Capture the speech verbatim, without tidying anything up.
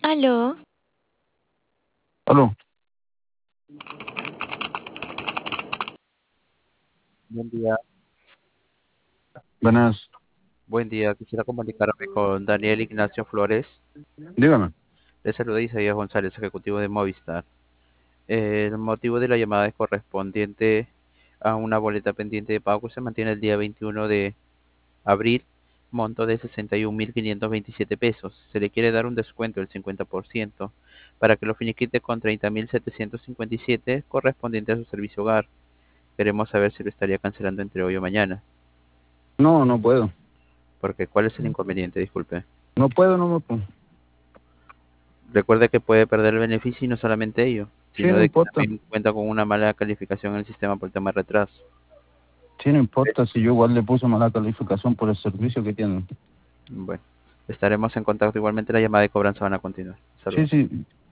Aló, Aló, Buen día, buenas, buen día. Quisiera comunicarme con Daniel Ignacio Flores. dígame. Le saluda Isaías González, ejecutivo de Movistar. Eh, el motivo de la llamada es correspondiente a una boleta pendiente de pago que se mantiene el día veintiuno de abril, monto de sesenta y un mil quinientos veintisiete pesos. Se le quiere dar un descuento del cincuenta por ciento para que lo finiquite con treinta mil setecientos cincuenta y siete correspondiente a su servicio hogar. Queremos saber si lo estaría cancelando entre hoy o mañana. No, no puedo. Porque, ¿cuál es el inconveniente? Disculpe. No puedo, no me puedo. Recuerde que puede perder el beneficio y no solamente ello, Sí, sino no de que importa. también cuenta con una mala calificación en el sistema por el tema de retraso. Sí, no importa si yo igual le puse mala calificación por el servicio que tienen. Bueno, estaremos en contacto. Igualmente la llamada de cobranza van a continuar. Sí, Saludos. sí,